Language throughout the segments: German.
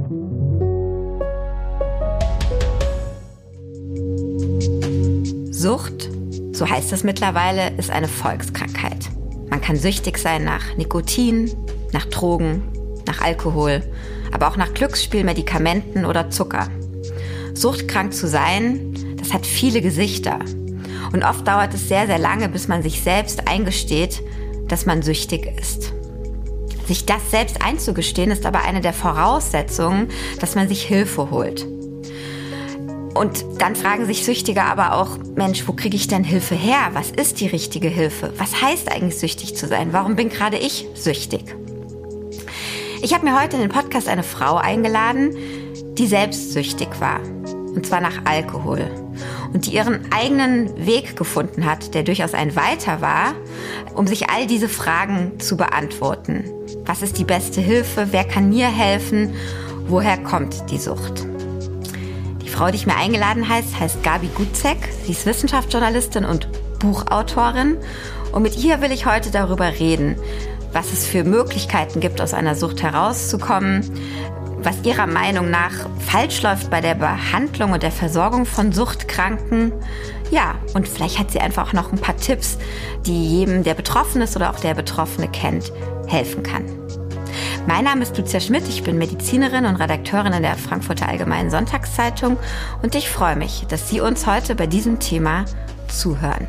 Sucht, so heißt es mittlerweile, ist eine Volkskrankheit. Man kann süchtig sein nach Nikotin, nach Drogen, nach Alkohol, aber auch nach Glücksspiel, Medikamenten oder Zucker. Suchtkrank zu sein, das hat viele Gesichter. Und oft dauert es sehr, sehr lange, bis man sich selbst eingesteht, dass man süchtig ist. Sich das selbst einzugestehen, ist aber eine der Voraussetzungen, dass man sich Hilfe holt. Und dann fragen sich Süchtige aber auch, Mensch, wo kriege ich denn Hilfe her? Was ist die richtige Hilfe? Was heißt eigentlich süchtig zu sein? Warum bin gerade ich süchtig? Ich habe mir heute in den Podcast eine Frau eingeladen, die selbst süchtig war. Und zwar nach Alkohol. Und die ihren eigenen Weg gefunden hat, der durchaus ein weiter war, um sich all diese Fragen zu beantworten. Was ist die beste Hilfe? Wer kann mir helfen? Woher kommt die Sucht? Die Frau, die ich mir eingeladen heißt Gabi Gutzek. Sie ist Wissenschaftsjournalistin und Buchautorin. Und mit ihr will ich heute darüber reden, was es für Möglichkeiten gibt, aus einer Sucht herauszukommen, was ihrer Meinung nach falsch läuft bei der Behandlung und der Versorgung von Suchtkranken. Ja, und vielleicht hat sie einfach auch noch ein paar Tipps, die jedem, der betroffen ist oder auch der Betroffene kennt, helfen kann. Mein Name ist Lucia Schmidt, ich bin Medizinerin und Redakteurin in der Frankfurter Allgemeinen Sonntagszeitung und ich freue mich, dass Sie uns heute bei diesem Thema zuhören.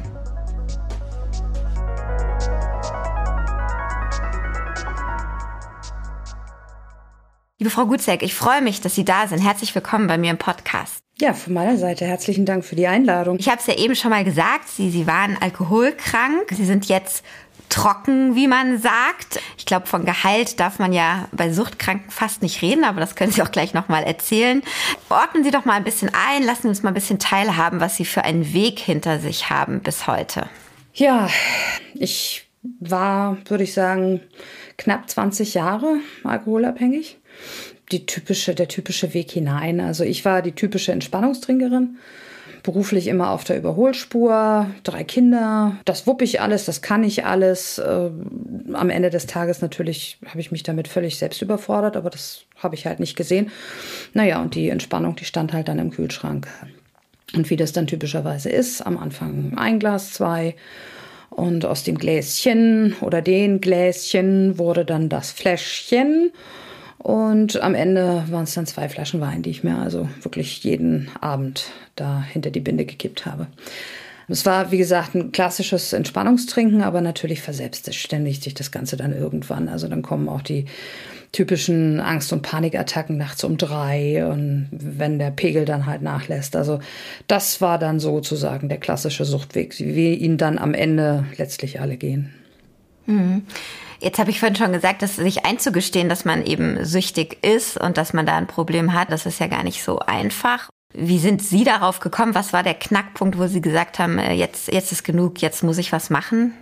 Liebe Frau Gutzek, ich freue mich, dass Sie da sind. Herzlich willkommen bei mir im Podcast. Ja, von meiner Seite herzlichen Dank für die Einladung. Ich habe es ja eben schon mal gesagt, Sie waren alkoholkrank. Sie sind jetzt trocken, wie man sagt. Ich glaube, von Gehalt darf man ja bei Suchtkranken fast nicht reden, aber das können Sie auch gleich nochmal erzählen. Ordnen Sie doch mal ein bisschen ein, lassen Sie uns mal ein bisschen teilhaben, was Sie für einen Weg hinter sich haben bis heute. Ja, ich war, würde ich sagen, knapp 20 Jahre alkoholabhängig. Der typische Weg hinein. Also ich war die typische Entspannungstrinkerin. Beruflich immer auf der Überholspur, 3 Kinder, das wupp ich alles, das kann ich alles. Am Ende des Tages natürlich habe ich mich damit völlig selbst überfordert, aber das habe ich halt nicht gesehen. Naja, und die Entspannung, die stand halt dann im Kühlschrank. Und wie das dann typischerweise ist, am Anfang 1 Glas, 2 und aus dem Gläschen oder den Gläschen wurde dann das Fläschchen. Und am Ende waren es dann 2 Flaschen Wein, die ich mir also wirklich jeden Abend da hinter die Binde gekippt habe. Es war, wie gesagt, ein klassisches Entspannungstrinken, aber natürlich verselbstständigt sich das Ganze dann irgendwann. Also dann kommen auch die typischen Angst- und Panikattacken nachts um 3 und wenn der Pegel dann halt nachlässt. Also das war dann sozusagen der klassische Suchtweg, wie ihn dann am Ende letztlich alle gehen. Mhm. Jetzt habe ich vorhin schon gesagt, dass sich einzugestehen, dass man eben süchtig ist und dass man da ein Problem hat, das ist ja gar nicht so einfach. Wie sind Sie darauf gekommen? Was war der Knackpunkt, wo Sie gesagt haben, jetzt ist genug, jetzt muss ich was machen?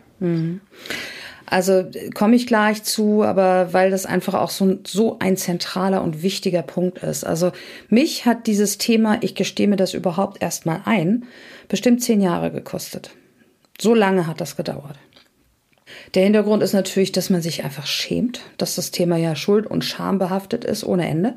Also komme ich gleich zu, aber weil das einfach auch so ein zentraler und wichtiger Punkt ist. Also mich hat dieses Thema, ich gestehe mir das überhaupt erst mal ein, bestimmt 10 Jahre gekostet. So lange hat das gedauert. Der Hintergrund ist natürlich, dass man sich einfach schämt, dass das Thema ja Schuld und Scham behaftet ist, ohne Ende.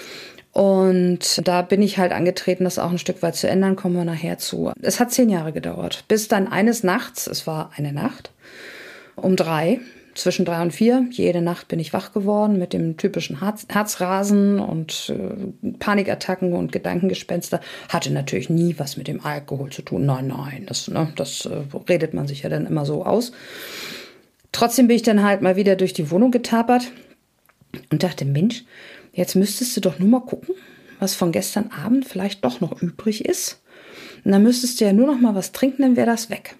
Und da bin ich halt angetreten, das auch ein Stück weit zu ändern, kommen wir nachher zu. Es hat 10 Jahre gedauert, bis dann eines Nachts, es war eine Nacht, um 3, zwischen 3 und 4, jede Nacht bin ich wach geworden mit dem typischen Herzrasen und Panikattacken und Gedankengespenster. Hatte natürlich nie was mit dem Alkohol zu tun. Nein, das redet man sich ja dann immer so aus. Trotzdem bin ich dann halt mal wieder durch die Wohnung getapert und dachte, Mensch, jetzt müsstest du doch nur mal gucken, was von gestern Abend vielleicht doch noch übrig ist. Und dann müsstest du ja nur noch mal was trinken, dann wäre das weg.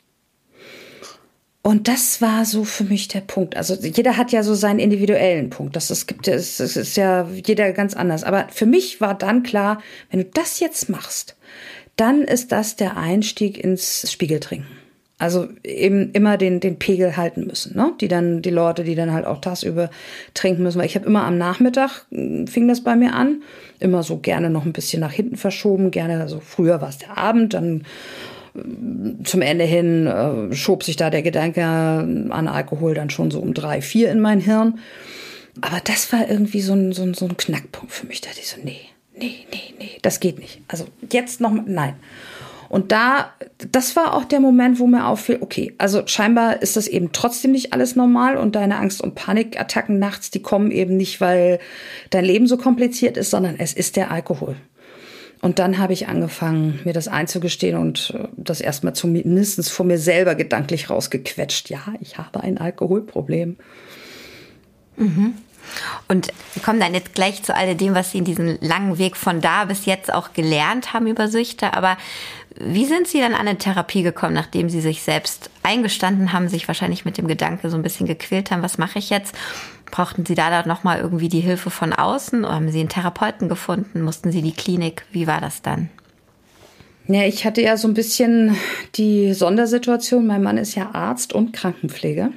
Und das war so für mich der Punkt. Also jeder hat ja so seinen individuellen Punkt. Es ist ja jeder ganz anders. Aber für mich war dann klar, wenn du das jetzt machst, dann ist das der Einstieg ins Spiegeltrinken. Also eben immer den Pegel halten müssen, ne? Die Leute, die dann halt auch tagsüber trinken müssen. Weil ich habe immer am Nachmittag, fing das bei mir an, immer so gerne noch ein bisschen nach hinten verschoben. Gerne, also früher war es der Abend, dann zum Ende hin schob sich da der Gedanke an Alkohol dann schon so um 3, 4 in mein Hirn. Aber das war irgendwie so ein Knackpunkt für mich. Da dachte ich so, nee, das geht nicht. Also jetzt noch, nein. Und das war auch der Moment, wo mir auffiel, okay, also scheinbar ist das eben trotzdem nicht alles normal und deine Angst- und Panikattacken nachts, die kommen eben nicht, weil dein Leben so kompliziert ist, sondern es ist der Alkohol. Und dann habe ich angefangen, mir das einzugestehen und das erstmal zumindest vor mir selber gedanklich rausgequetscht. Ja, ich habe ein Alkoholproblem. Mhm. Und wir kommen dann jetzt gleich zu alledem, was Sie in diesem langen Weg von da bis jetzt auch gelernt haben über Süchte. Aber wie sind Sie dann an eine Therapie gekommen, nachdem Sie sich selbst eingestanden haben, sich wahrscheinlich mit dem Gedanke so ein bisschen gequält haben, was mache ich jetzt? Brauchten Sie da nochmal irgendwie die Hilfe von außen? Oder haben Sie einen Therapeuten gefunden? Mussten Sie die Klinik? Wie war das dann? Ja, ich hatte ja so ein bisschen die Sondersituation. Mein Mann ist ja Arzt und Krankenpfleger.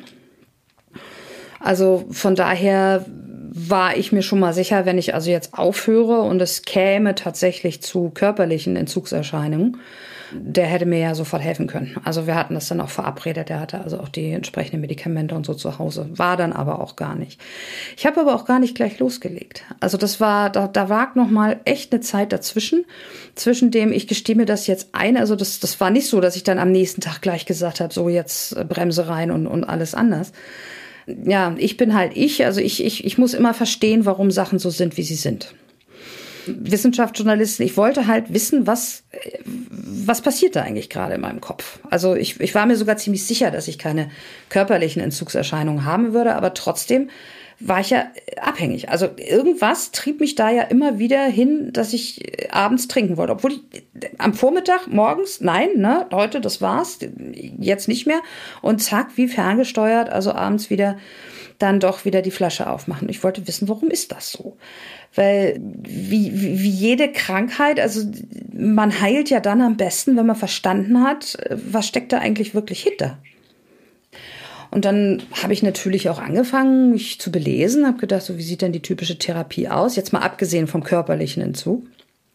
Also von daher war ich mir schon mal sicher, wenn ich also jetzt aufhöre und es käme tatsächlich zu körperlichen Entzugserscheinungen, der hätte mir ja sofort helfen können. Also wir hatten das dann auch verabredet, der hatte also auch die entsprechenden Medikamente und so zu Hause, war dann aber auch gar nicht. Ich habe aber auch gar nicht gleich losgelegt. Also das war, da lag noch mal echt eine Zeit dazwischen, zwischen dem ich gestehe mir das jetzt ein, also das war nicht so, dass ich dann am nächsten Tag gleich gesagt habe, so jetzt Bremse rein und alles anders. Ja, ich bin halt also ich muss immer verstehen, warum Sachen so sind, wie sie sind. Wissenschaftsjournalistin, ich wollte halt wissen, was passiert da eigentlich gerade in meinem Kopf. Also ich war mir sogar ziemlich sicher, dass ich keine körperlichen Entzugserscheinungen haben würde, aber trotzdem war ich ja abhängig. Also irgendwas trieb mich da ja immer wieder hin, dass ich abends trinken wollte. Obwohl am Vormittag, morgens, nein, ne, heute, das war's, jetzt nicht mehr. Und zack, wie ferngesteuert, also abends wieder dann doch wieder die Flasche aufmachen. Ich wollte wissen, warum ist das so? Weil wie jede Krankheit, also man heilt ja dann am besten, wenn man verstanden hat, was steckt da eigentlich wirklich hinter. Und dann habe ich natürlich auch angefangen, mich zu belesen, habe gedacht, so wie sieht denn die typische Therapie aus? Jetzt mal abgesehen vom körperlichen Entzug.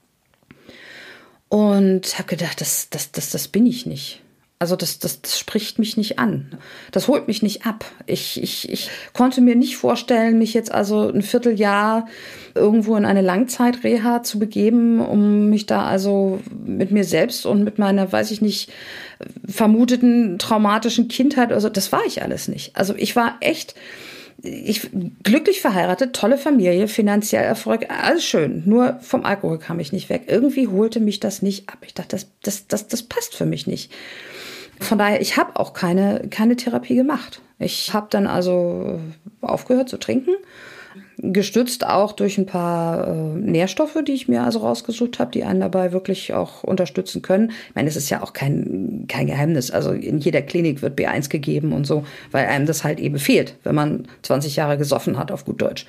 Und habe gedacht, das bin ich nicht. Also das spricht mich nicht an. Das holt mich nicht ab. Ich konnte mir nicht vorstellen, mich jetzt also ein Vierteljahr irgendwo in eine Langzeitreha zu begeben, um mich da also mit mir selbst und mit meiner, weiß ich nicht, vermuteten traumatischen Kindheit, also das war ich alles nicht. Also ich war echt glücklich verheiratet, tolle Familie, finanziell Erfolg, alles schön. Nur vom Alkohol kam ich nicht weg. Irgendwie holte mich das nicht ab. Ich dachte, das passt für mich nicht. Von daher, ich habe auch keine Therapie gemacht. Ich habe dann also aufgehört zu trinken, gestützt auch durch ein paar Nährstoffe, die ich mir also rausgesucht habe, die einen dabei wirklich auch unterstützen können. Ich meine, es ist ja auch kein Geheimnis. Also in jeder Klinik wird B1 gegeben und so, weil einem das halt eben fehlt, wenn man 20 Jahre gesoffen hat, auf gut Deutsch.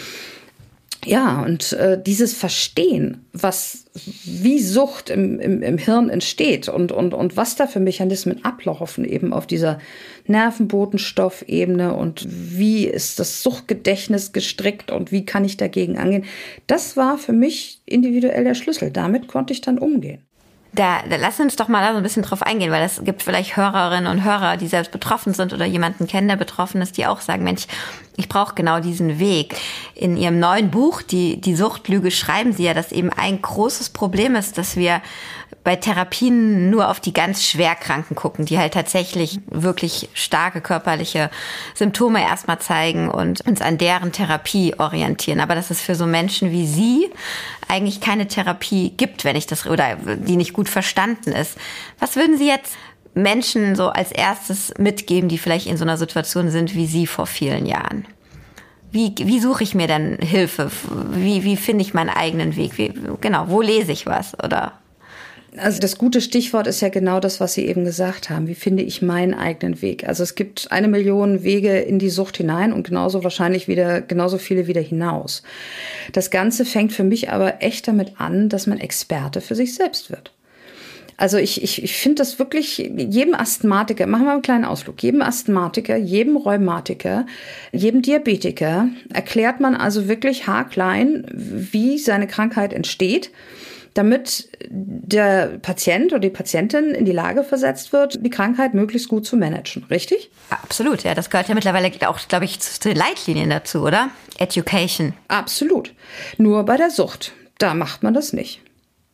Ja, und dieses Verstehen, wie Sucht im Hirn entsteht und was da für Mechanismen ablaufen eben auf dieser Nervenbotenstoffebene und wie ist das Suchtgedächtnis gestrickt und wie kann ich dagegen angehen, das war für mich individuell der Schlüssel. Damit konnte ich dann umgehen. Da lass uns doch mal da so ein bisschen drauf eingehen, weil es gibt vielleicht Hörerinnen und Hörer, die selbst betroffen sind oder jemanden kennen, der betroffen ist, die auch sagen, Mensch, ich brauche genau diesen Weg. In Ihrem neuen Buch, die Suchtlüge, schreiben Sie ja, dass eben ein großes Problem ist, dass wir bei Therapien nur auf die ganz Schwerkranken gucken, die halt tatsächlich wirklich starke körperliche Symptome erstmal zeigen und uns an deren Therapie orientieren. Aber dass es für so Menschen wie Sie eigentlich keine Therapie gibt, wenn ich das, oder die nicht gut verstanden ist. Was würden Sie jetzt Menschen so als erstes mitgeben, die vielleicht in so einer Situation sind wie Sie vor vielen Jahren? Wie suche ich mir denn Hilfe? Wie finde ich meinen eigenen Weg? Wo lese ich was? Oder? Also das gute Stichwort ist ja genau das, was Sie eben gesagt haben. Wie finde ich meinen eigenen Weg? Also es gibt 1 Million Wege in die Sucht hinein und genauso viele wieder hinaus. Das Ganze fängt für mich aber echt damit an, dass man Experte für sich selbst wird. Also ich finde das wirklich, jedem Asthmatiker, machen wir einen kleinen Ausflug, jedem Asthmatiker, jedem Rheumatiker, jedem Diabetiker erklärt man also wirklich haarklein, wie seine Krankheit entsteht, damit der Patient oder die Patientin in die Lage versetzt wird, die Krankheit möglichst gut zu managen. Richtig? Absolut, ja. Das gehört ja mittlerweile auch, glaube ich, zu den Leitlinien dazu, oder? Education. Absolut. Nur bei der Sucht, da macht man das nicht.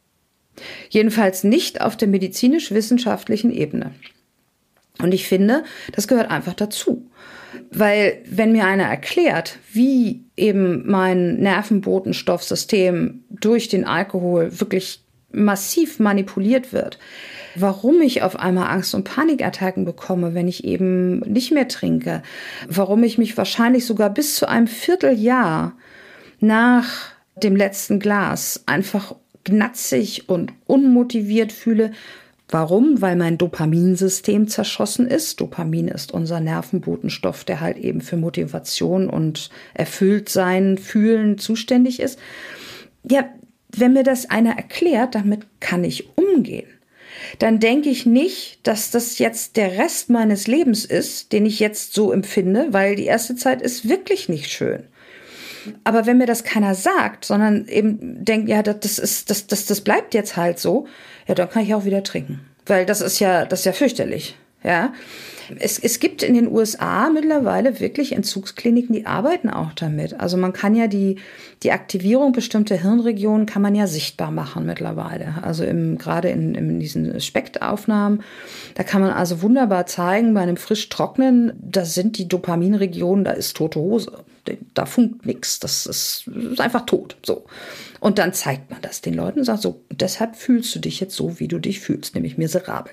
Jedenfalls nicht auf der medizinisch-wissenschaftlichen Ebene. Und ich finde, das gehört einfach dazu. Weil wenn mir einer erklärt, wie eben mein Nervenbotenstoffsystem durch den Alkohol wirklich massiv manipuliert wird, warum ich auf einmal Angst- und Panikattacken bekomme, wenn ich eben nicht mehr trinke, warum ich mich wahrscheinlich sogar bis zu einem Vierteljahr nach dem letzten Glas einfach gnatzig und unmotiviert fühle. Warum? Weil mein Dopaminsystem zerschossen ist. Dopamin ist unser Nervenbotenstoff, der halt eben für Motivation und Erfülltsein, Fühlen zuständig ist. Ja, wenn mir das einer erklärt, damit kann ich umgehen. Dann denke ich nicht, dass das jetzt der Rest meines Lebens ist, den ich jetzt so empfinde, weil die erste Zeit ist wirklich nicht schön. Aber wenn mir das keiner sagt, sondern eben denkt, ja, das bleibt jetzt halt so, ja, dann kann ich auch wieder trinken. Weil das ist ja fürchterlich. Ja. Es gibt in den USA mittlerweile wirklich Entzugskliniken, die arbeiten auch damit. Also man kann ja die Aktivierung bestimmter Hirnregionen kann man ja sichtbar machen mittlerweile. Also gerade in diesen SPECT-Aufnahmen, da kann man also wunderbar zeigen, bei einem frisch Trocknen, da sind die Dopaminregionen, da ist tote Hose. Da funkt nichts. Das ist einfach tot. So. Und dann zeigt man das den Leuten und sagt so, deshalb fühlst du dich jetzt so, wie du dich fühlst, nämlich miserabel.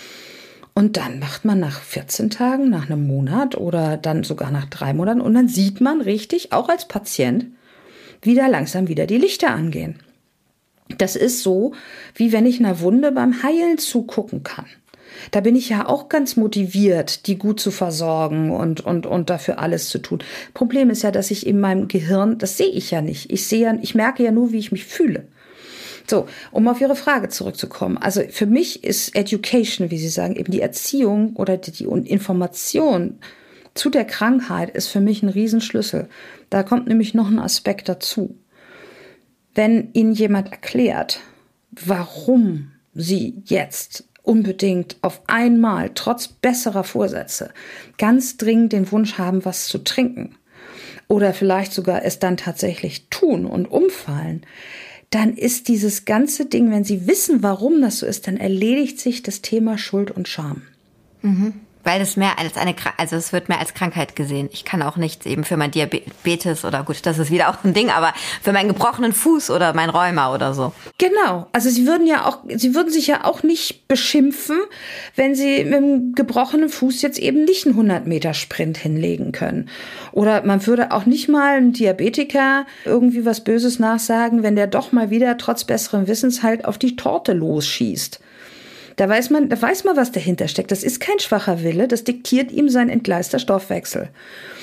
Und dann macht man nach 14 Tagen, nach einem Monat oder dann sogar nach 3 Monaten und dann sieht man richtig, auch als Patient, wie da langsam wieder die Lichter angehen. Das ist so, wie wenn ich einer Wunde beim Heilen zugucken kann. Da bin ich ja auch ganz motiviert, die gut zu versorgen und dafür alles zu tun. Problem ist ja, dass ich in meinem Gehirn, das sehe ich ja nicht. Ich merke ja nur, wie ich mich fühle. So, um auf Ihre Frage zurückzukommen. Also für mich ist Education, wie Sie sagen, eben die Erziehung oder die Information zu der Krankheit ist für mich ein Riesenschlüssel. Da kommt nämlich noch ein Aspekt dazu. Wenn Ihnen jemand erklärt, warum Sie jetzt unbedingt auf einmal, trotz besserer Vorsätze, ganz dringend den Wunsch haben, was zu trinken oder vielleicht sogar es dann tatsächlich tun und umfallen, dann ist dieses ganze Ding, wenn Sie wissen, warum das so ist, dann erledigt sich das Thema Schuld und Scham. Mhm. Weil es mehr als also es wird mehr als Krankheit gesehen. Ich kann auch nichts eben für mein Diabetes oder gut, das ist wieder auch ein Ding, aber für meinen gebrochenen Fuß oder mein Rheuma oder so. Genau. Also Sie würden sich ja auch nicht beschimpfen, wenn Sie mit einem gebrochenen Fuß jetzt eben nicht einen 100-Meter-Sprint hinlegen können. Oder man würde auch nicht mal einem Diabetiker irgendwie was Böses nachsagen, wenn der doch mal wieder trotz besseren Wissens halt auf die Torte losschießt. Da weiß man, was dahinter steckt. Das ist kein schwacher Wille, das diktiert ihm sein entgleister Stoffwechsel.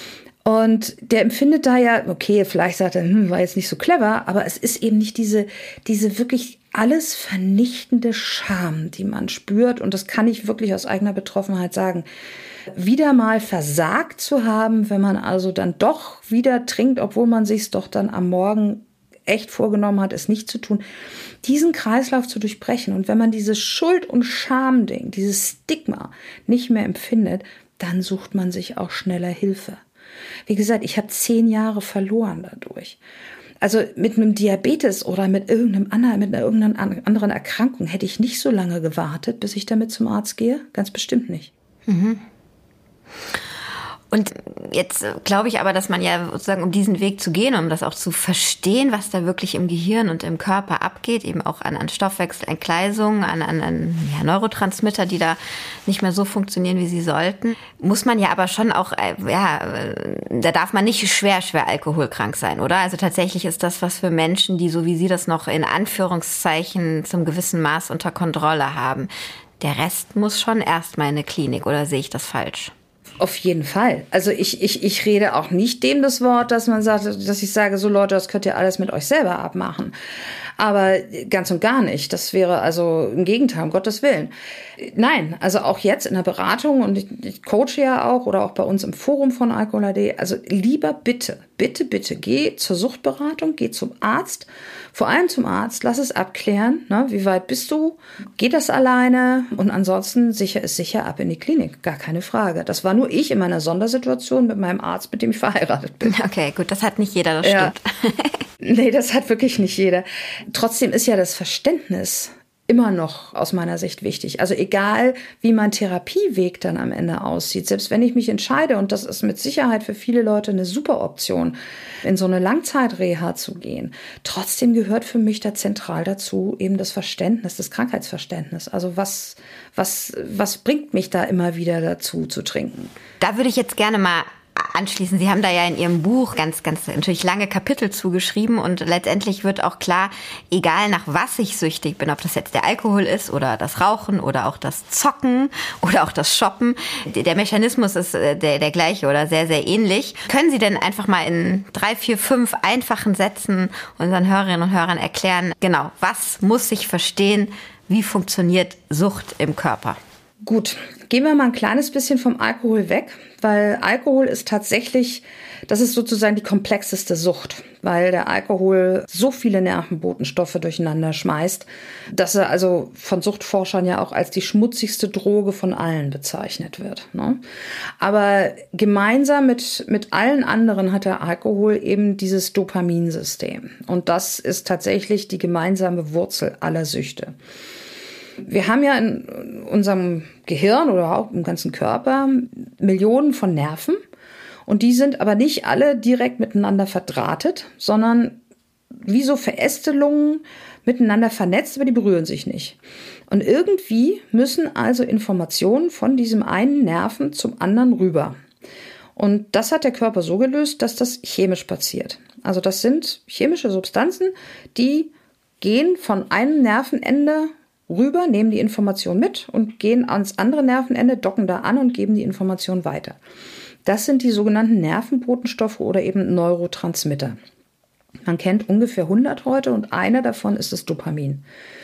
Und der empfindet da ja, okay, vielleicht sagt er, war jetzt nicht so clever, aber es ist eben nicht diese wirklich alles vernichtende Scham, die man spürt. Und das kann ich wirklich aus eigener Betroffenheit sagen. Wieder mal versagt zu haben, wenn man also dann doch wieder trinkt, obwohl man sich's doch dann am Morgen echt vorgenommen hat, es nicht zu tun, diesen Kreislauf zu durchbrechen. Und wenn man dieses Schuld- und Scham-Ding, dieses Stigma nicht mehr empfindet, dann sucht man sich auch schneller Hilfe. Wie gesagt, ich habe 10 Jahre verloren dadurch. Also mit einem Diabetes oder mit irgendeiner anderen Erkrankung hätte ich nicht so lange gewartet, bis ich damit zum Arzt gehe. Ganz bestimmt nicht. Mhm. Und jetzt glaube ich aber, dass man ja sozusagen, um diesen Weg zu gehen, um das auch zu verstehen, was da wirklich im Gehirn und im Körper abgeht, eben auch an Stoffwechselentgleisungen, an Neurotransmitter, die da nicht mehr so funktionieren, wie sie sollten, muss man ja aber schon auch, da darf man nicht schwer alkoholkrank sein, oder? Also tatsächlich ist das was für Menschen, die so wie Sie das noch in Anführungszeichen zum gewissen Maß unter Kontrolle haben. Der Rest muss schon erstmal in eine Klinik, oder sehe ich das falsch? Auf jeden Fall. Also ich rede auch nicht dem das Wort, dass man sagt, dass ich sage, so Leute, das könnt ihr alles mit euch selber abmachen. Aber ganz und gar nicht. Das wäre also im Gegenteil, um Gottes Willen. Nein, also auch jetzt in der Beratung, und ich coache ja auch oder auch bei uns im Forum von Alkohol.de, also lieber bitte, geh zur Suchtberatung, geh zum Arzt, vor allem zum Arzt, lass es abklären, ne, wie weit bist du, geht das alleine, und ansonsten sicher ist sicher, ab in die Klinik, gar keine Frage. Das war nur ich in meiner Sondersituation mit meinem Arzt, mit dem ich verheiratet bin. Okay, gut, das hat nicht jeder, das stimmt. Nee, das hat wirklich nicht jeder. Trotzdem ist ja das Verständnis immer noch aus meiner Sicht wichtig. Also egal, wie mein Therapieweg dann am Ende aussieht, selbst wenn ich mich entscheide, und das ist mit Sicherheit für viele Leute eine super Option, in so eine Langzeitreha zu gehen, trotzdem gehört für mich da zentral dazu eben das Verständnis, das Krankheitsverständnis. Also was bringt mich da immer wieder dazu zu trinken? Da würde ich jetzt gerne mal anschließen. Sie haben da ja in Ihrem Buch ganz natürlich lange Kapitel zugeschrieben, und letztendlich wird auch klar, egal nach was ich süchtig bin, ob das jetzt der Alkohol ist oder das Rauchen oder auch das Zocken oder auch das Shoppen, der Mechanismus ist der gleiche oder sehr, sehr ähnlich. Können Sie denn einfach mal in 3, 4, 5 einfachen Sätzen unseren Hörerinnen und Hörern erklären, genau, was muss ich verstehen, wie funktioniert Sucht im Körper? Gut, gehen wir mal ein kleines bisschen vom Alkohol weg, weil Alkohol ist tatsächlich, das ist sozusagen die komplexeste Sucht, weil der Alkohol so viele Nervenbotenstoffe durcheinander schmeißt, dass er also von Suchtforschern ja auch als die schmutzigste Droge von allen bezeichnet wird, ne? Aber gemeinsam mit allen anderen hat der Alkohol eben dieses Dopaminsystem, und das ist tatsächlich die gemeinsame Wurzel aller Süchte. Wir haben ja in unserem Gehirn oder auch im ganzen Körper Millionen von Nerven, und die sind aber nicht alle direkt miteinander verdrahtet, sondern wie so Verästelungen miteinander vernetzt, aber die berühren sich nicht. Und irgendwie müssen also Informationen von diesem einen Nerven zum anderen rüber. Und das hat der Körper so gelöst, dass das chemisch passiert. Also das sind chemische Substanzen, die gehen von einem Nervenende rüber, nehmen die Information mit und gehen ans andere Nervenende, docken da an und geben die Information weiter. Das sind die sogenannten Nervenbotenstoffe oder eben Neurotransmitter. Man kennt ungefähr 100 heute, und einer davon ist das Dopamin.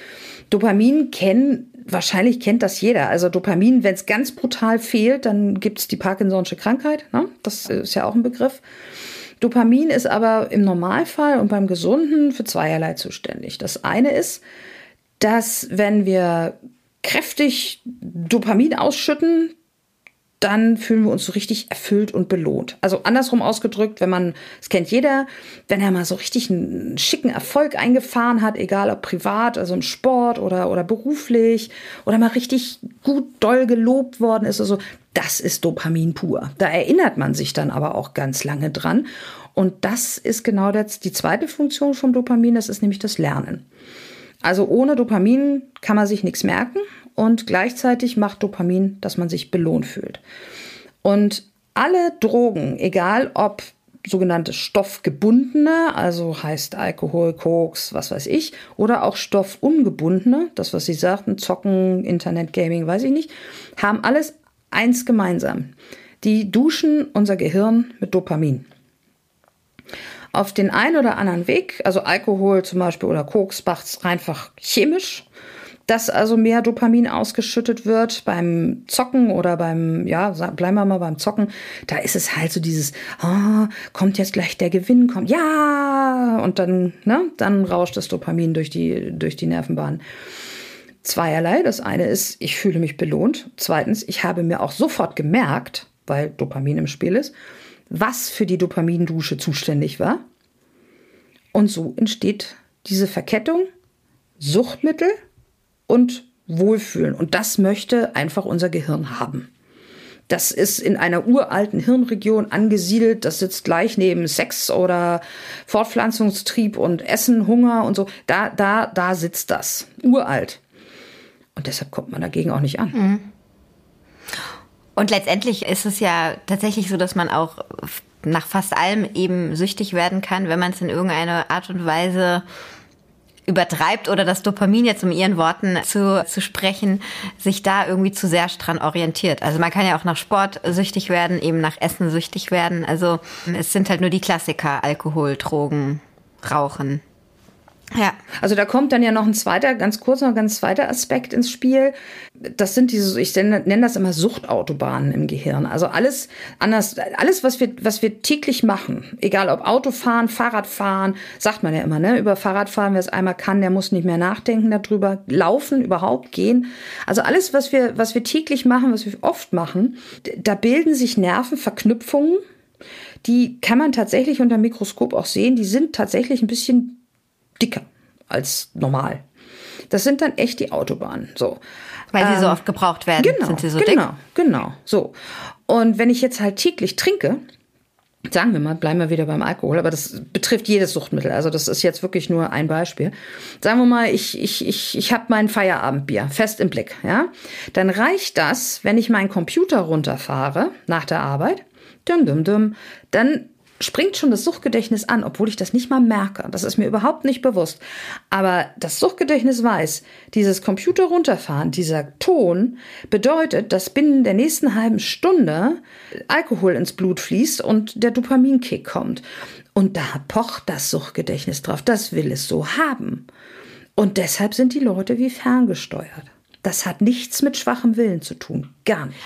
Wahrscheinlich kennt das jeder. Also Dopamin, wenn es ganz brutal fehlt, dann gibt es die Parkinson'sche Krankheit, ne? Das ist ja auch ein Begriff. Dopamin ist aber im Normalfall und beim Gesunden für zweierlei zuständig. Das eine ist, dass wenn wir kräftig Dopamin ausschütten, dann fühlen wir uns so richtig erfüllt und belohnt. Also andersrum ausgedrückt, das kennt jeder, wenn er mal so richtig einen schicken Erfolg eingefahren hat, egal ob privat, also im Sport oder beruflich, oder mal richtig gut doll gelobt worden ist, also das ist Dopamin pur. Da erinnert man sich dann aber auch ganz lange dran. Und das ist genau die zweite Funktion vom Dopamin, das ist nämlich das Lernen. Also ohne Dopamin kann man sich nichts merken, und gleichzeitig macht Dopamin, dass man sich belohnt fühlt. Und alle Drogen, egal ob sogenannte stoffgebundene, also heißt Alkohol, Koks, was weiß ich, oder auch stoffungebundene, das was Sie sagten, Zocken, Internet, Gaming, weiß ich nicht, haben alles eins gemeinsam. Die duschen unser Gehirn mit Dopamin. Auf den einen oder anderen Weg, also Alkohol zum Beispiel oder Koks, macht's einfach chemisch, dass also mehr Dopamin ausgeschüttet wird beim Zocken oder bleiben wir mal beim Zocken, da ist es halt so dieses, kommt jetzt gleich der Gewinn, kommt, ja, und dann rauscht das Dopamin durch die Nervenbahn. Zweierlei, das eine ist, ich fühle mich belohnt. Zweitens, ich habe mir auch sofort gemerkt, weil Dopamin im Spiel ist, was für die Dopamindusche zuständig war. Und so entsteht diese Verkettung, Suchtmittel und Wohlfühlen. Und das möchte einfach unser Gehirn haben. Das ist in einer uralten Hirnregion angesiedelt. Das sitzt gleich neben Sex oder Fortpflanzungstrieb und Essen, Hunger und so. Da sitzt das. Uralt. Und deshalb kommt man dagegen auch nicht an. Mhm. Und letztendlich ist es ja tatsächlich so, dass man auch nach fast allem eben süchtig werden kann, wenn man es in irgendeiner Art und Weise übertreibt oder das Dopamin, jetzt um Ihren Worten zu sprechen, sich da irgendwie zu sehr dran orientiert. Also man kann ja auch nach Sport süchtig werden, eben nach Essen süchtig werden. Also es sind halt nur die Klassiker: Alkohol, Drogen, Rauchen. Ja. Also da kommt dann ja noch ein zweiter Aspekt ins Spiel. Das sind diese, ich nenne das immer Suchtautobahnen im Gehirn. Also alles, was wir täglich machen, egal ob Autofahren, Fahrradfahren, sagt man ja immer, ne? Über Fahrradfahren, wer es einmal kann, der muss nicht mehr nachdenken darüber. Laufen, überhaupt gehen. Also alles, was wir täglich machen, was wir oft machen, da bilden sich Nervenverknüpfungen. Die kann man tatsächlich unter dem Mikroskop auch sehen. Die sind tatsächlich ein bisschen dicker als normal. Das sind dann echt die Autobahnen. So. Weil sie so oft gebraucht werden, sind sie so dick? Genau. So. Und wenn ich jetzt halt täglich trinke, sagen wir mal, bleiben wir wieder beim Alkohol, aber das betrifft jedes Suchtmittel. Also das ist jetzt wirklich nur ein Beispiel. Sagen wir mal, ich habe mein Feierabendbier fest im Blick. Ja? Dann reicht das, wenn ich meinen Computer runterfahre nach der Arbeit, dann springt schon das Suchtgedächtnis an, obwohl ich das nicht mal merke. Das ist mir überhaupt nicht bewusst. Aber das Suchtgedächtnis weiß, dieses Computer runterfahren, dieser Ton bedeutet, dass binnen der nächsten halben Stunde Alkohol ins Blut fließt und der Dopaminkick kommt. Und da pocht das Suchtgedächtnis drauf. Das will es so haben. Und deshalb sind die Leute wie ferngesteuert. Das hat nichts mit schwachem Willen zu tun. Gar nicht.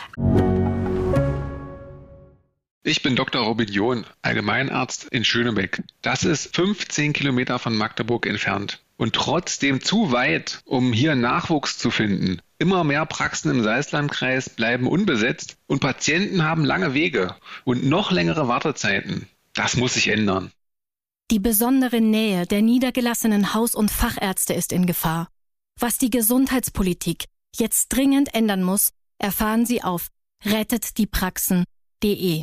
Ich bin Dr. Robin John, Allgemeinarzt in Schönebeck. Das ist 15 Kilometer von Magdeburg entfernt und trotzdem zu weit, um hier Nachwuchs zu finden. Immer mehr Praxen im Salzlandkreis bleiben unbesetzt und Patienten haben lange Wege und noch längere Wartezeiten. Das muss sich ändern. Die besondere Nähe der niedergelassenen Haus- und Fachärzte ist in Gefahr. Was die Gesundheitspolitik jetzt dringend ändern muss, erfahren Sie auf rettetdiepraxen.de.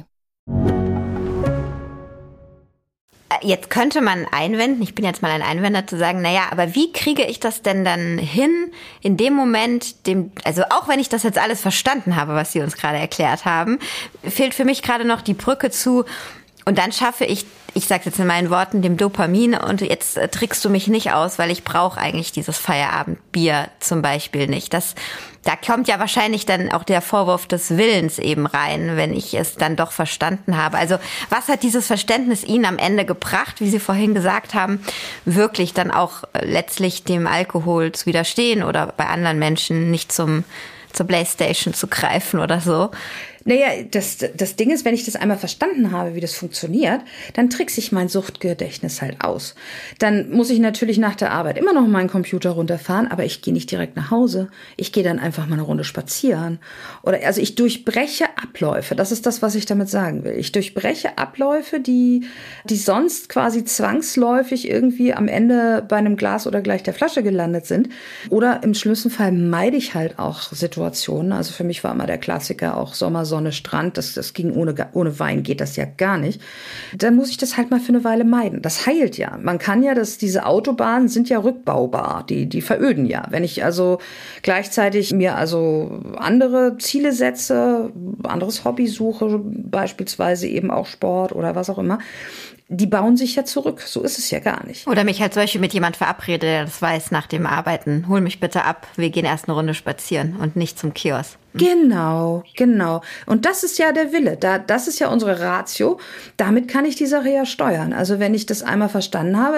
Jetzt könnte man einwenden, ich bin jetzt mal ein Einwender, zu sagen, naja, aber wie kriege ich das denn dann hin, in dem Moment, also auch wenn ich das jetzt alles verstanden habe, was Sie uns gerade erklärt haben, fehlt für mich gerade noch die Brücke zu, und dann schaffe ich sage jetzt in meinen Worten, dem Dopamin, und jetzt trickst du mich nicht aus, weil ich brauche eigentlich dieses Feierabendbier zum Beispiel nicht. Da kommt ja wahrscheinlich dann auch der Vorwurf des Willens eben rein, wenn ich es dann doch verstanden habe. Also was hat dieses Verständnis Ihnen am Ende gebracht, wie Sie vorhin gesagt haben, wirklich dann auch letztlich dem Alkohol zu widerstehen oder bei anderen Menschen nicht zur Playstation zu greifen oder so? Naja, das Ding ist, wenn ich das einmal verstanden habe, wie das funktioniert, dann trickse ich mein Suchtgedächtnis halt aus. Dann muss ich natürlich nach der Arbeit immer noch meinen Computer runterfahren, aber ich gehe nicht direkt nach Hause. Ich gehe dann einfach mal eine Runde spazieren. Also ich durchbreche Abläufe. Das ist das, was ich damit sagen will. Ich durchbreche Abläufe, die sonst quasi zwangsläufig irgendwie am Ende bei einem Glas oder gleich der Flasche gelandet sind. Oder im schlimmsten Fall meide ich halt auch Situationen. Also für mich war immer der Klassiker auch Sommer, Sonne, Strand, das ging ohne Wein geht das ja gar nicht. Dann muss ich das halt mal für eine Weile meiden. Das heilt ja. Man kann ja, diese Autobahnen sind ja rückbaubar, die veröden ja. Wenn ich also gleichzeitig mir also andere Ziele setze, anderes Hobby suche, beispielsweise eben auch Sport oder was auch immer, die bauen sich ja zurück. So ist es ja gar nicht. Oder mich halt zum Beispiel mit jemand verabrede, der das weiß, nach dem Arbeiten. Hol mich bitte ab, wir gehen erst eine Runde spazieren und nicht zum Kiosk. Genau. Und das ist ja der Wille. Das ist ja unsere Ratio. Damit kann ich die Sache ja steuern. Also wenn ich das einmal verstanden habe,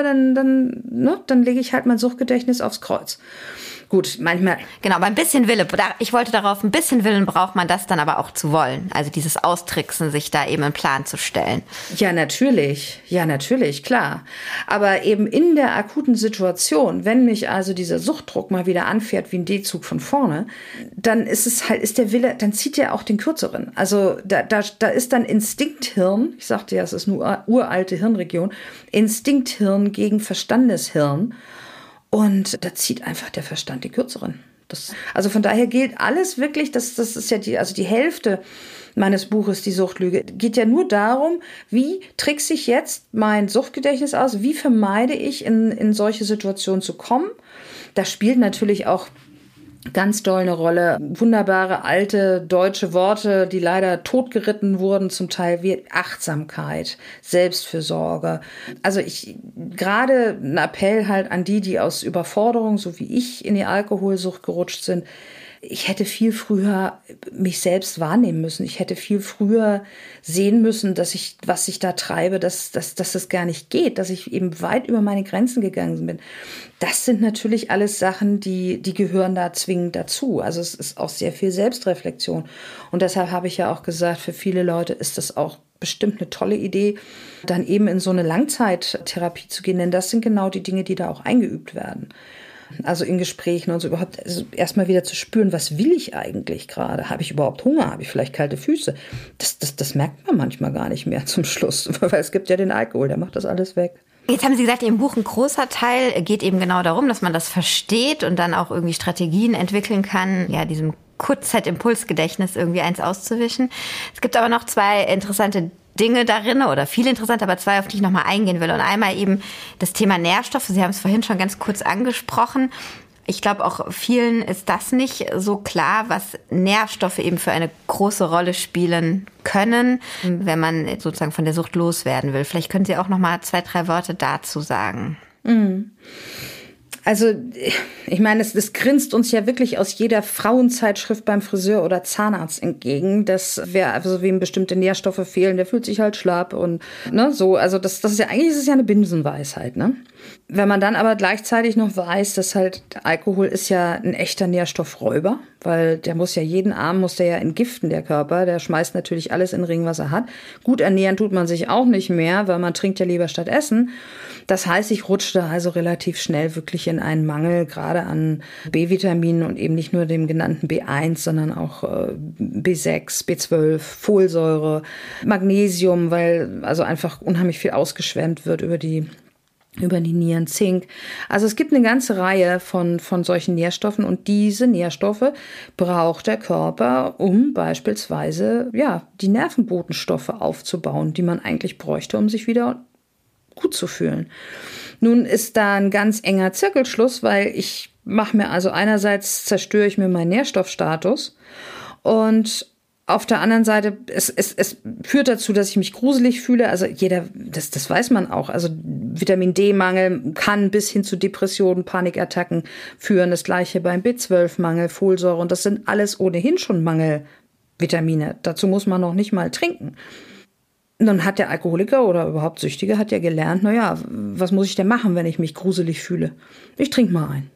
dann lege ich halt mein Suchtgedächtnis aufs Kreuz. Gut, manchmal. Genau, aber ein bisschen Wille. Ich wollte darauf, ein bisschen Willen braucht man das dann aber auch zu wollen. Also dieses Austricksen, sich da eben einen Plan zu stellen. Ja, natürlich, klar. Aber eben in der akuten Situation, wenn mich also dieser Suchtdruck mal wieder anfährt wie ein D-Zug von vorne, dann ist der Wille, dann zieht der auch den kürzeren. Also da ist dann Instinkthirn, ich sagte ja, es ist eine uralte Hirnregion, Instinkthirn gegen Verstandeshirn. Und da zieht einfach der Verstand die kürzeren. Also von daher gilt alles wirklich, das ist ja die Hälfte meines Buches, die Suchtlüge, geht ja nur darum, wie trickse ich jetzt mein Suchtgedächtnis aus, wie vermeide ich in solche Situationen zu kommen. Da spielt natürlich auch ganz doll eine Rolle. Wunderbare alte deutsche Worte, die leider totgeritten wurden, zum Teil wie Achtsamkeit, Selbstfürsorge. Also gerade ein Appell halt an die aus Überforderung, so wie ich, in die Alkoholsucht gerutscht sind. Ich hätte viel früher mich selbst wahrnehmen müssen. Ich hätte viel früher sehen müssen, was ich da treibe, dass es gar nicht geht, dass ich eben weit über meine Grenzen gegangen bin. Das sind natürlich alles Sachen, die gehören da zwingend dazu. Also es ist auch sehr viel Selbstreflexion. Und deshalb habe ich ja auch gesagt, für viele Leute ist das auch bestimmt eine tolle Idee, dann eben in so eine Langzeittherapie zu gehen. Denn das sind genau die Dinge, die da auch eingeübt werden. Also in Gesprächen und so überhaupt erstmal wieder zu spüren, was will ich eigentlich gerade? Habe ich überhaupt Hunger? Habe ich vielleicht kalte Füße? Das merkt man manchmal gar nicht mehr zum Schluss, weil es gibt ja den Alkohol, der macht das alles weg. Jetzt haben Sie gesagt, Im Buch ein großer Teil geht eben genau darum, dass man das versteht und dann auch irgendwie Strategien entwickeln kann, ja, diesem Kurzzeit-Impulsgedächtnis irgendwie eins auszuwischen. Es gibt aber noch zwei interessante Dinge darin oder viele interessante, aber zwei, auf die ich nochmal eingehen will. Und einmal eben das Thema Nährstoffe. Sie haben es vorhin schon ganz kurz angesprochen. Ich glaube, auch vielen ist das nicht so klar, was Nährstoffe eben für eine große Rolle spielen können, wenn man sozusagen von der Sucht loswerden will. Vielleicht können Sie auch nochmal 2, 3 Worte dazu sagen. Also, ich meine, das grinst uns ja wirklich aus jeder Frauenzeitschrift beim Friseur oder Zahnarzt entgegen, dass wem bestimmte Nährstoffe fehlen, der fühlt sich halt schlapp und so. Also das ist ja eigentlich ja eine Binsenweisheit, ne? Wenn man dann aber gleichzeitig noch weiß, dass halt Alkohol ist ja ein echter Nährstoffräuber, weil der muss ja jeden Abend entgiften, der Körper. Der schmeißt natürlich alles in den Ring, was er hat. Gut ernähren tut man sich auch nicht mehr, weil man trinkt ja lieber statt Essen. Das heißt, ich rutschte also relativ schnell wirklich in einen Mangel, gerade an B-Vitaminen und eben nicht nur dem genannten B1, sondern auch B6, B12, Folsäure, Magnesium, weil also einfach unheimlich viel ausgeschwemmt wird über die Nieren, Zink. Also es gibt eine ganze Reihe von solchen Nährstoffen und diese Nährstoffe braucht der Körper, um beispielsweise die Nervenbotenstoffe aufzubauen, die man eigentlich bräuchte, um sich wieder gut zu fühlen. Nun ist da ein ganz enger Zirkelschluss, weil ich mache mir also einerseits zerstöre ich mir meinen Nährstoffstatus und auf der anderen Seite, es führt dazu, dass ich mich gruselig fühle. Also das weiß man auch. Also Vitamin D-Mangel kann bis hin zu Depressionen, Panikattacken führen. Das Gleiche beim B12-Mangel, Folsäure. Und das sind alles ohnehin schon Mangelvitamine. Dazu muss man noch nicht mal trinken. Nun hat der Alkoholiker oder überhaupt Süchtige hat ja gelernt, was muss ich denn machen, wenn ich mich gruselig fühle? Ich trinke mal ein.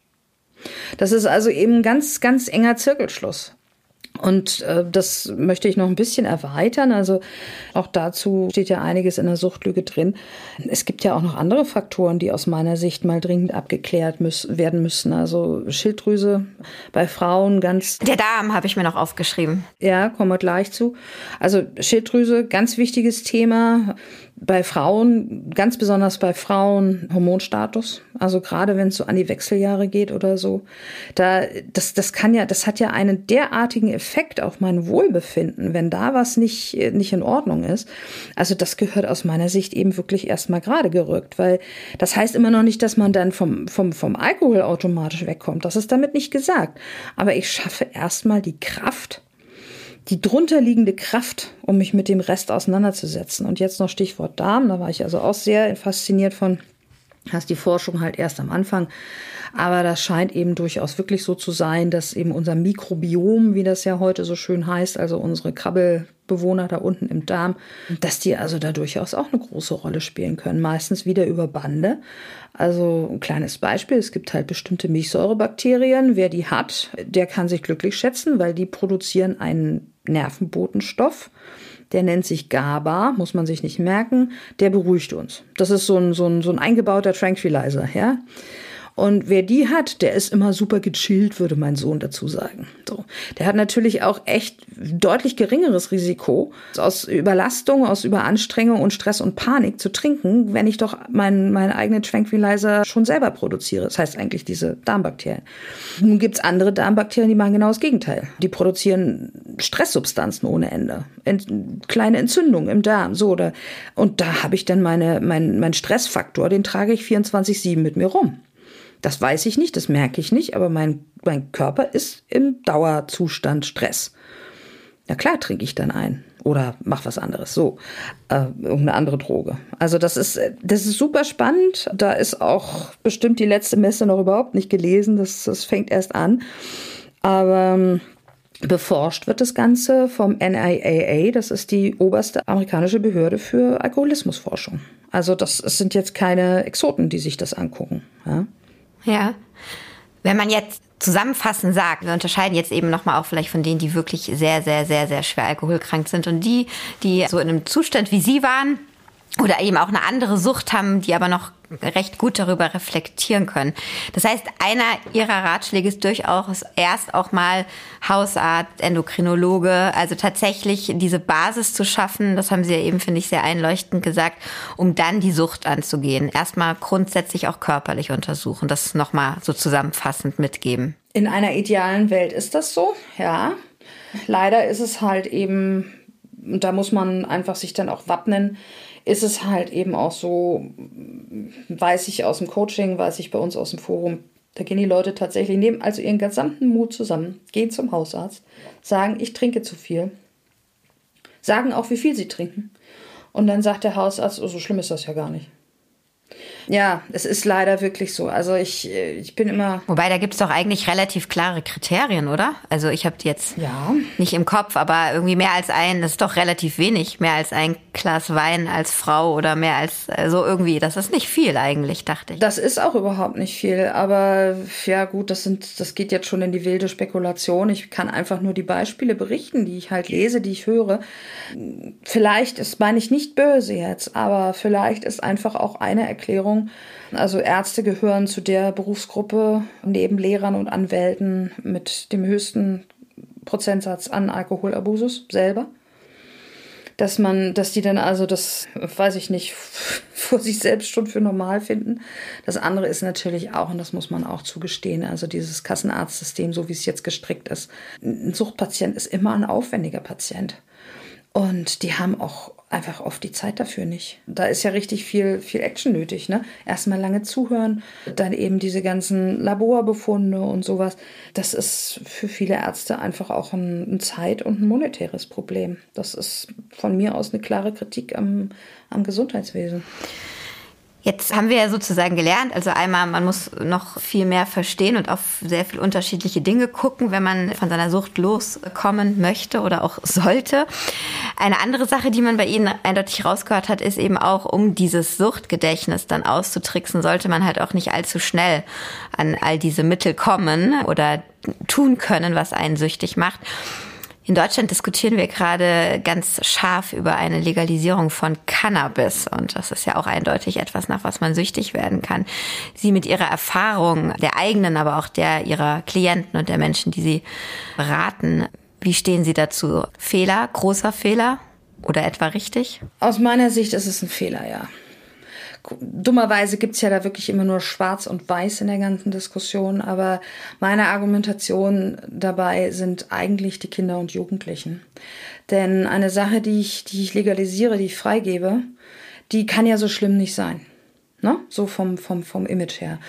Das ist also eben ein ganz, ganz enger Zirkelschluss. Und das möchte ich noch ein bisschen erweitern. Also auch dazu steht ja einiges in der Suchtlüge drin. Es gibt ja auch noch andere Faktoren, die aus meiner Sicht mal dringend abgeklärt werden müssen. Also Schilddrüse bei Frauen ganz... Der Darm habe ich mir noch aufgeschrieben. Ja, kommen wir gleich zu. Also Schilddrüse, ganz wichtiges Thema. Bei Frauen, ganz besonders bei Frauen, Hormonstatus. Also gerade wenn es so an die Wechseljahre geht oder so. Das hat ja einen derartigen Effekt auf mein Wohlbefinden, wenn da was nicht in Ordnung ist. Also das gehört aus meiner Sicht eben wirklich erstmal gerade gerückt, weil das heißt immer noch nicht, dass man dann vom Alkohol automatisch wegkommt. Das ist damit nicht gesagt. Aber ich schaffe erstmal die Kraft, die drunterliegende Kraft, um mich mit dem Rest auseinanderzusetzen. Und jetzt noch Stichwort Darm, da war ich also auch sehr fasziniert von, dass die Forschung halt erst am Anfang, aber das scheint eben durchaus wirklich so zu sein, dass eben unser Mikrobiom, wie das ja heute so schön heißt, also unsere Krabbelbewohner da unten im Darm, dass die also da durchaus auch eine große Rolle spielen können, meistens wieder über Bande. Also ein kleines Beispiel, es gibt halt bestimmte Milchsäurebakterien, wer die hat, der kann sich glücklich schätzen, weil die produzieren einen Nervenbotenstoff, der nennt sich GABA, muss man sich nicht merken, der beruhigt uns. Das ist so ein eingebauter Tranquilizer, ja. Und wer die hat, der ist immer super gechillt, würde mein Sohn dazu sagen. So. Der hat natürlich auch echt deutlich geringeres Risiko, aus Überlastung, aus Überanstrengung und Stress und Panik zu trinken, wenn ich doch meinen eigenen Tranquilizer schon selber produziere. Das heißt eigentlich diese Darmbakterien. Nun gibt's andere Darmbakterien, die machen genau das Gegenteil. Die produzieren Stresssubstanzen ohne Ende. Kleine Entzündungen im Darm. Und da habe ich dann meinen Stressfaktor, den trage ich 24/7 mit mir rum. Das weiß ich nicht, das merke ich nicht, aber mein Körper ist im Dauerzustand Stress. Na klar trinke ich dann ein oder mach was anderes, irgendeine andere Droge. Also das ist super spannend. Da ist auch bestimmt die letzte Messe noch überhaupt nicht gelesen. Das fängt erst an. Aber beforscht wird das Ganze vom NIAA. Das ist die oberste amerikanische Behörde für Alkoholismusforschung. Also es sind jetzt keine Exoten, die sich das angucken. Ja. Wenn man jetzt zusammenfassend sagt, wir unterscheiden jetzt eben nochmal auch vielleicht von denen, die wirklich sehr, sehr, sehr, sehr schwer alkoholkrank sind und die so in einem Zustand wie Sie waren oder eben auch eine andere Sucht haben, die aber noch recht gut darüber reflektieren können. Das heißt, einer Ihrer Ratschläge ist durchaus erst auch mal Hausarzt, Endokrinologe, also tatsächlich diese Basis zu schaffen, das haben Sie ja eben, finde ich, sehr einleuchtend gesagt, um dann die Sucht anzugehen. Erstmal grundsätzlich auch körperlich untersuchen, das nochmal so zusammenfassend mitgeben. In einer idealen Welt ist das so, ja. Leider ist es halt eben, und da muss man einfach sich dann auch wappnen, ist es halt eben auch so, weiß ich aus dem Coaching, weiß ich bei uns aus dem Forum, da gehen die Leute tatsächlich, nehmen also ihren gesamten Mut zusammen, gehen zum Hausarzt, sagen, ich trinke zu viel, sagen auch, wie viel sie trinken. Und dann sagt der Hausarzt, so schlimm ist das ja gar nicht. Ja, es ist leider wirklich so. Also ich bin immer... Wobei, da gibt es doch eigentlich relativ klare Kriterien, oder? Also ich habe die jetzt nicht im Kopf, aber irgendwie mehr als das ist doch relativ wenig. Mehr als ein Glas Wein als Frau oder mehr als so irgendwie. Das ist nicht viel eigentlich, dachte ich. Das ist auch überhaupt nicht viel. Aber ja gut, das geht jetzt schon in die wilde Spekulation. Ich kann einfach nur die Beispiele berichten, die ich halt lese, die ich höre. Vielleicht, das meine ich nicht böse jetzt, aber vielleicht ist einfach auch eine Erklärung, also Ärzte gehören zu der Berufsgruppe neben Lehrern und Anwälten mit dem höchsten Prozentsatz an Alkoholabusus selber. Dass die dann also das, weiß ich nicht, vor sich selbst schon für normal finden. Das andere ist natürlich auch, und das muss man auch zugestehen, also dieses Kassenarztsystem, so wie es jetzt gestrickt ist. Ein Suchtpatient ist immer ein aufwendiger Patient. Und die haben auch einfach oft die Zeit dafür nicht. Da ist ja richtig viel Action nötig, ne? Erstmal lange zuhören, dann eben diese ganzen Laborbefunde und sowas. Das ist für viele Ärzte einfach auch ein Zeit- und ein monetäres Problem. Das ist von mir aus eine klare Kritik am Gesundheitswesen. Jetzt haben wir ja sozusagen gelernt, also einmal, man muss noch viel mehr verstehen und auf sehr viele unterschiedliche Dinge gucken, wenn man von seiner Sucht loskommen möchte oder auch sollte. Eine andere Sache, die man bei Ihnen eindeutig rausgehört hat, ist eben auch, um dieses Suchtgedächtnis dann auszutricksen, sollte man halt auch nicht allzu schnell an all diese Mittel kommen oder tun können, was einen süchtig macht. In Deutschland diskutieren wir gerade ganz scharf über eine Legalisierung von Cannabis. Und das ist ja auch eindeutig etwas, nach was man süchtig werden kann. Sie mit Ihrer Erfahrung, der eigenen, aber auch der Ihrer Klienten und der Menschen, die Sie beraten, wie stehen Sie dazu? Fehler, großer Fehler oder etwa richtig? Aus meiner Sicht ist es ein Fehler, ja. Dummerweise gibt's ja da wirklich immer nur Schwarz und Weiß in der ganzen Diskussion, aber meine Argumentation dabei sind eigentlich die Kinder und Jugendlichen. Denn eine Sache, die ich legalisiere, die ich freigebe, die kann ja so schlimm nicht sein. Ne? So vom Image her.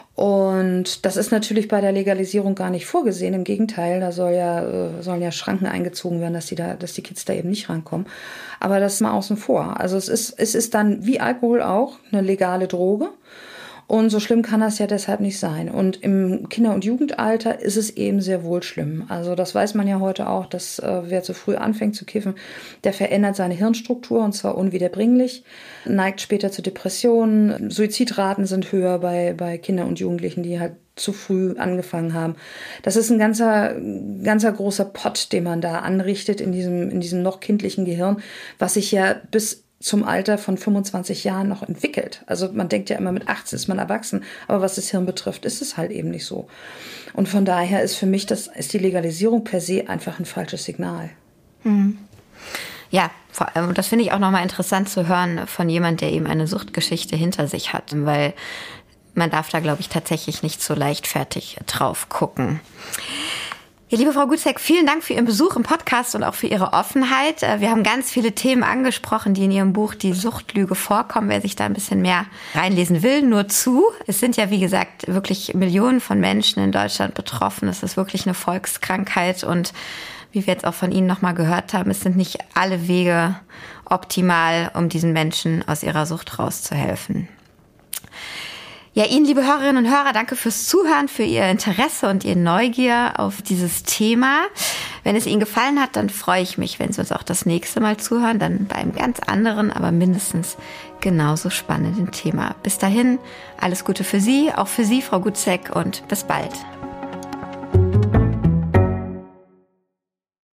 Und das ist natürlich bei der Legalisierung gar nicht vorgesehen. Im Gegenteil, da sollen ja Schranken eingezogen werden, dass die Kids da eben nicht rankommen. Aber das ist mal außen vor. Also es ist dann wie Alkohol auch eine legale Droge. Und so schlimm kann das ja deshalb nicht sein. Und im Kinder- und Jugendalter ist es eben sehr wohl schlimm. Also das weiß man ja heute auch, dass wer zu früh anfängt zu kiffen, der verändert seine Hirnstruktur und zwar unwiederbringlich, neigt später zu Depressionen. Suizidraten sind höher bei Kindern und Jugendlichen, die halt zu früh angefangen haben. Das ist ein ganzer großer Pott, den man da anrichtet in diesem noch kindlichen Gehirn, was sich ja bis zum Alter von 25 Jahren noch entwickelt. Also man denkt ja immer, mit 18 ist man erwachsen, aber was das Hirn betrifft, ist es halt eben nicht so. Und von daher ist für mich ist die Legalisierung per se einfach ein falsches Signal. Mhm. Ja, vor allem, das finde ich auch nochmal interessant zu hören von jemand, der eben eine Suchtgeschichte hinter sich hat, weil man darf da, glaube ich, tatsächlich nicht so leichtfertig drauf gucken. Ja, liebe Frau Gutzek, vielen Dank für Ihren Besuch im Podcast und auch für Ihre Offenheit. Wir haben ganz viele Themen angesprochen, die in Ihrem Buch Die Suchtlüge vorkommen. Wer sich da ein bisschen mehr reinlesen will, nur zu. Es sind ja, wie gesagt, wirklich Millionen von Menschen in Deutschland betroffen. Es ist wirklich eine Volkskrankheit und wie wir jetzt auch von Ihnen nochmal gehört haben, es sind nicht alle Wege optimal, um diesen Menschen aus ihrer Sucht rauszuhelfen. Ja, Ihnen, liebe Hörerinnen und Hörer, danke fürs Zuhören, für Ihr Interesse und Ihre Neugier auf dieses Thema. Wenn es Ihnen gefallen hat, dann freue ich mich, wenn Sie uns auch das nächste Mal zuhören, dann bei einem ganz anderen, aber mindestens genauso spannenden Thema. Bis dahin, alles Gute für Sie, auch für Sie, Frau Gutzek, und bis bald.